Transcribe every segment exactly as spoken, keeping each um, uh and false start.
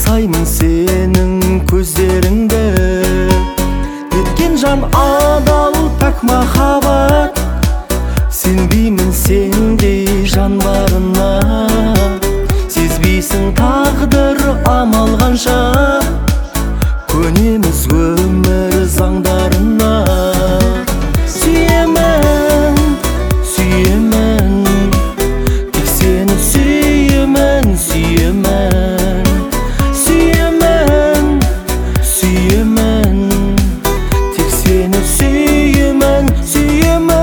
аңсаймын сенің көздеріңді, еткен жан адал пәк махаббат. Сенбеймін сендей жан барына, сезбейсің тағдыр амал қанша. Көнеміз өмір заңдарына. Сүйемін, сүйемін, тек сені сүйемін, сүйемін. Сүйемін, сүйемін, тек сені сүйемін, сүйемін.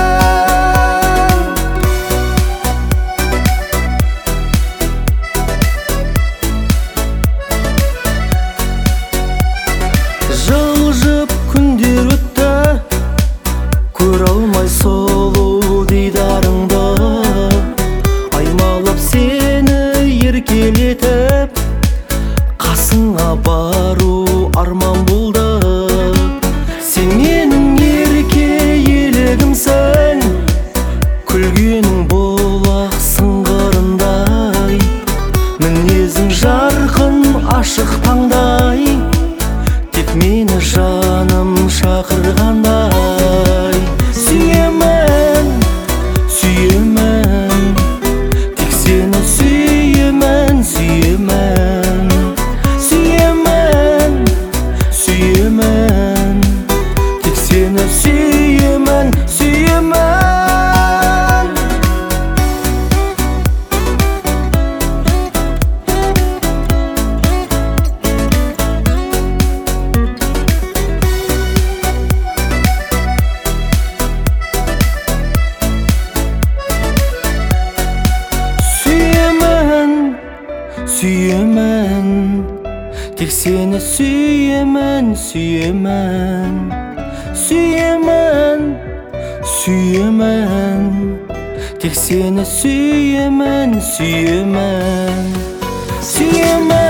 Жылжып күндер өтті, көре алмай сұлу дидарыңды. Аймалап сені еркелетіп, қасыңа бару арман болды. Сен менің ерке елігімсің, күлгенің бұлақ сыңғырындай. Мінезің жарқын ашық таңдай, тек мені жаным шақырғандай. Сүйемін, сүйемін, тек сені сүйемін, сүйемін. Сүйемін, сүйемін, тек сені сүйемін, сүйемін. Сүйемін, тек сені сүйемін, сүйемін. Сүйемін, сүйемін, тек сені сүйемін, сүйемін. Сүйемін.